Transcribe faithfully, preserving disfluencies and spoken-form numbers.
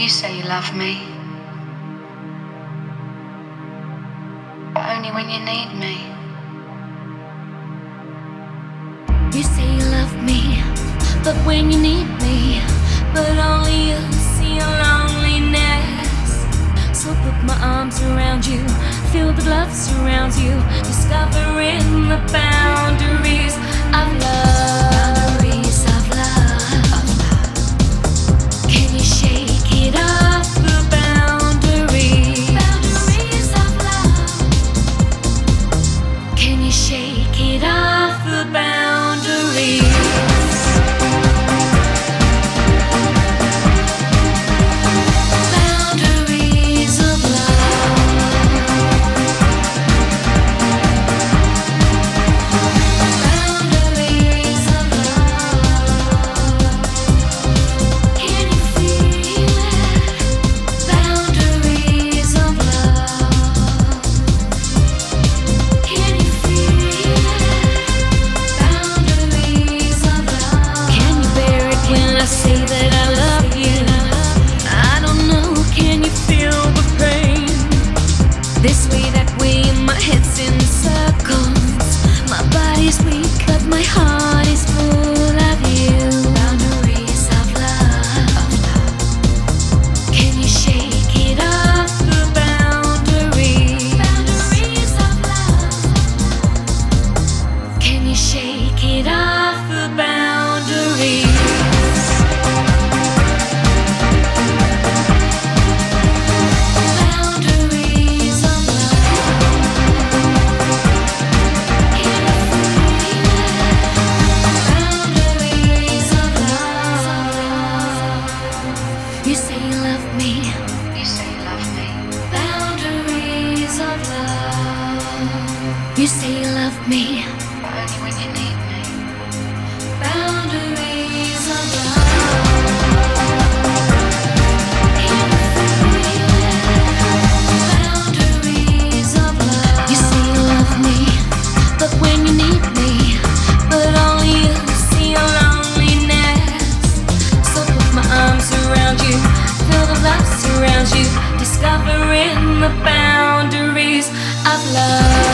You say you love me, but only when you need me. You say you love me, but when you need me, but only you see your loneliness. So put my arms around you, feel the love surrounds you, discovering the boundaries of love. Boundaries of love. Can you shake it off the boundaries? Boundaries of love. Can you shake it off the boundaries? This way, that way, my head's in circles. My body's weak, but my heart is full of you. Boundaries of love. Can you shake it off the boundaries? Boundaries of love. Can you shake it off the boundaries? You say you love me. You say you love me. Boundaries of love. You say you love me, But only when you need me. boundaries of love. Boundaries of love. You say you love me, but when you need me, but only you see your loneliness. So put my arms around you, feel the love surrounds you, discovering the boundaries of love.